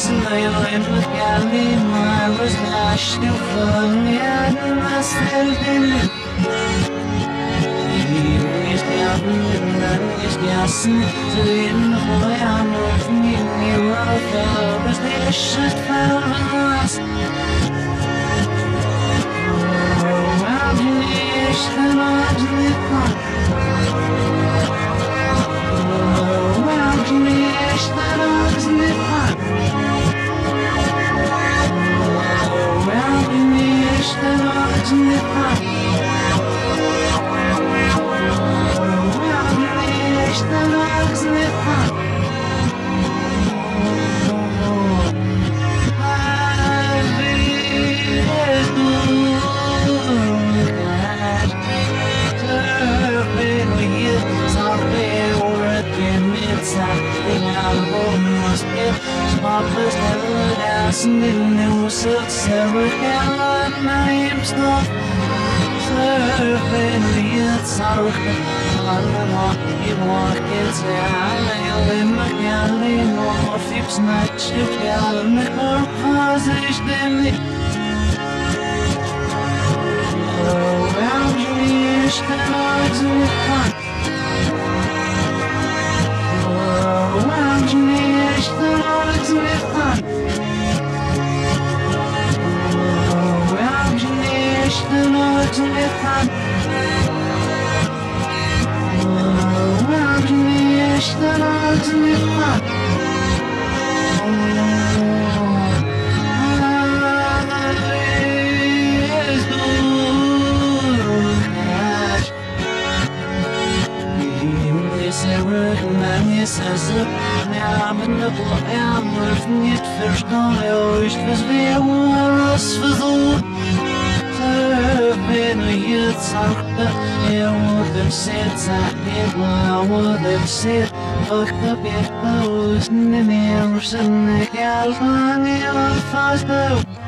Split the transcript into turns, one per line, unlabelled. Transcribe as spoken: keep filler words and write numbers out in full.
Snailing with Gally, I was lashed to fun, and I said, He's gathering and he's gassing to the end of the way I'm moving in the road, fellow, but they should fall in the last. Oh, I'm finished and I'm living. Oh, I'm finished and I'm living. Oh, I'm finished and I'm living. Nu surfer I'm stopp surfen liet sarken alla I walket alle magali no fips night shift alle kor posish dem oh I'm just not to fun oh I'm just not to fun the Lord's lifted. Oh, I'm finished, the Lord's lifted. I'm the boy, I'm working it first on the ocean, was there were us for the been a year talked here would have said that I would have said fuck the bit those in the mirrors and the gal on the other fast though